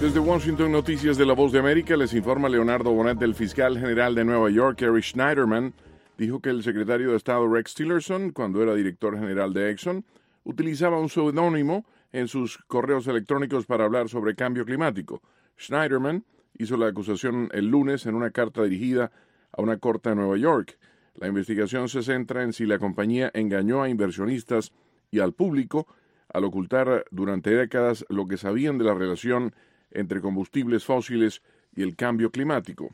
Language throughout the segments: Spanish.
Desde Washington, Noticias de la Voz de América, les informa Leonardo Bonet. Del fiscal general de Nueva York, Eric Schneiderman, dijo que el secretario de Estado Rex Tillerson, cuando era director general de Exxon, utilizaba un seudónimo en sus correos electrónicos para hablar sobre cambio climático. Schneiderman hizo la acusación el lunes en una carta dirigida a una corte de Nueva York. La investigación se centra en si la compañía engañó a inversionistas y al público al ocultar durante décadas lo que sabían de la relación entre combustibles fósiles y el cambio climático.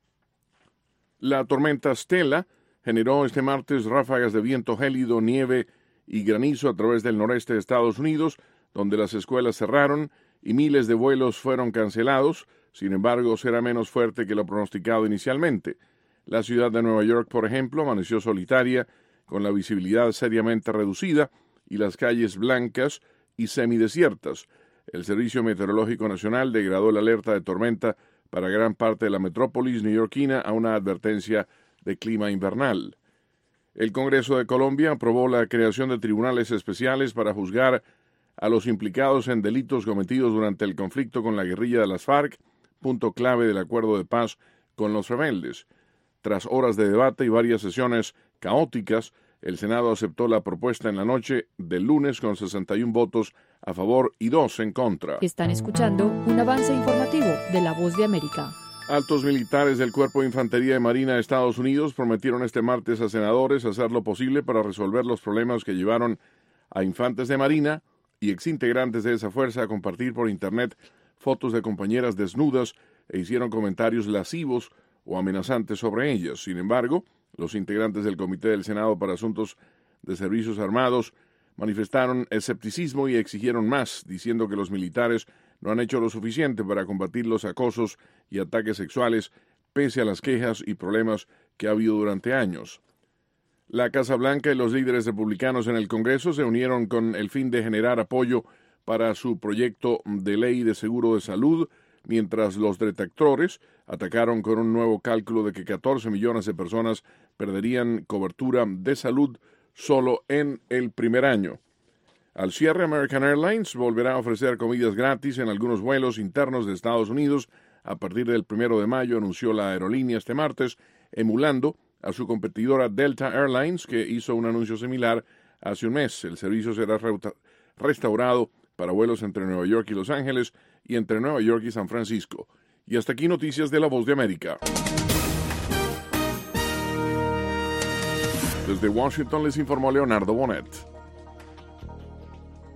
La tormenta Stella generó este martes ráfagas de viento gélido, nieve y granizo a través del noreste de Estados Unidos, donde las escuelas cerraron y miles de vuelos fueron cancelados. Sin embargo, será menos fuerte que lo pronosticado inicialmente. La ciudad de Nueva York, por ejemplo, amaneció solitaria, con la visibilidad seriamente reducida y las calles blancas y semidesiertas. El Servicio Meteorológico Nacional degradó la alerta de tormenta para gran parte de la metrópolis neoyorquina a una advertencia de clima invernal. El Congreso de Colombia aprobó la creación de tribunales especiales para juzgar a los implicados en delitos cometidos durante el conflicto con la guerrilla de las FARC, punto clave del acuerdo de paz con los rebeldes. Tras horas de debate y varias sesiones caóticas, el Senado aceptó la propuesta en la noche del lunes con 61 votos a favor y 2 en contra. Están escuchando un avance informativo de La Voz de América. Altos militares del Cuerpo de Infantería de Marina de Estados Unidos prometieron este martes a senadores hacer lo posible para resolver los problemas que llevaron a infantes de Marina y exintegrantes de esa fuerza a compartir por Internet fotos de compañeras desnudas e hicieron comentarios lascivos o amenazantes sobre ellas. Sin embargo, los integrantes del Comité del Senado para Asuntos de Servicios Armados manifestaron escepticismo y exigieron más, diciendo que los militares no han hecho lo suficiente para combatir los acosos y ataques sexuales, pese a las quejas y problemas que ha habido durante años. La Casa Blanca y los líderes republicanos en el Congreso se unieron con el fin de generar apoyo para su proyecto de ley de seguro de salud, mientras los detractores atacaron con un nuevo cálculo de que 14 millones de personas perderían cobertura de salud solo en el primer año. Al cierre, American Airlines volverá a ofrecer comidas gratis en algunos vuelos internos de Estados Unidos a partir del 1 de mayo, anunció la aerolínea este martes, emulando a su competidora Delta Airlines, que hizo un anuncio similar hace un mes. El servicio será restaurado para vuelos entre Nueva York y Los Ángeles y entre Nueva York y San Francisco. Y hasta aquí Noticias de la Voz de América. Desde Washington les informó Leonardo Bonet.